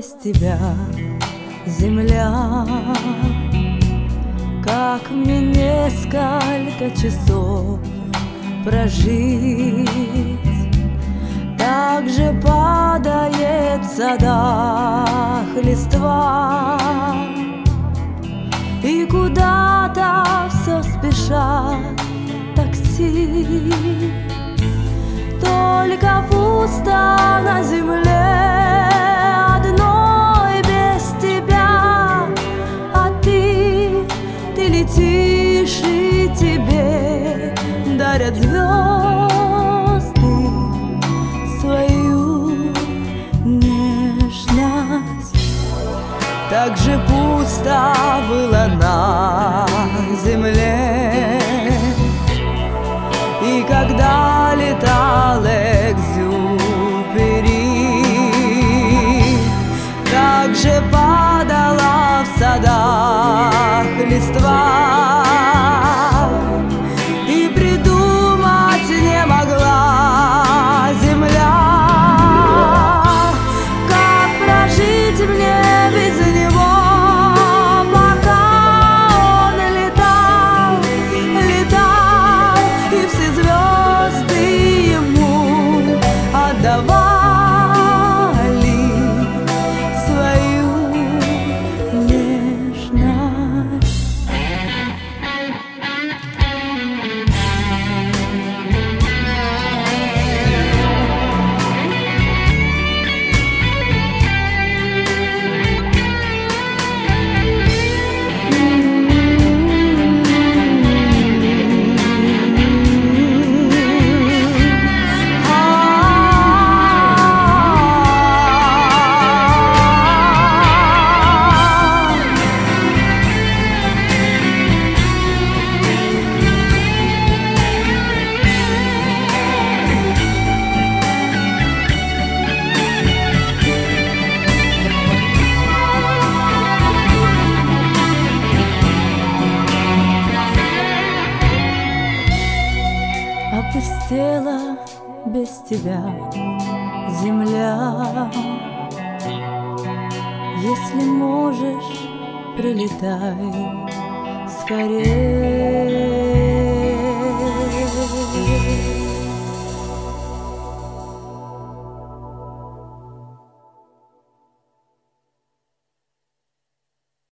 без тебя, земля. Как мне несколько часов прожить? Так же падает в садах листва, и куда-то все спешат такси. Только пусто на земле одной без тебя, а ты летишь, и тебе дарят звезды свою нежность. Так же пусто было на земле, и когда летал Экзюпери, так же падала в садах листва, и придумать не могла земля, как прожить мне без него. Опустела без тебя земля. Если можешь, прилетай скорее.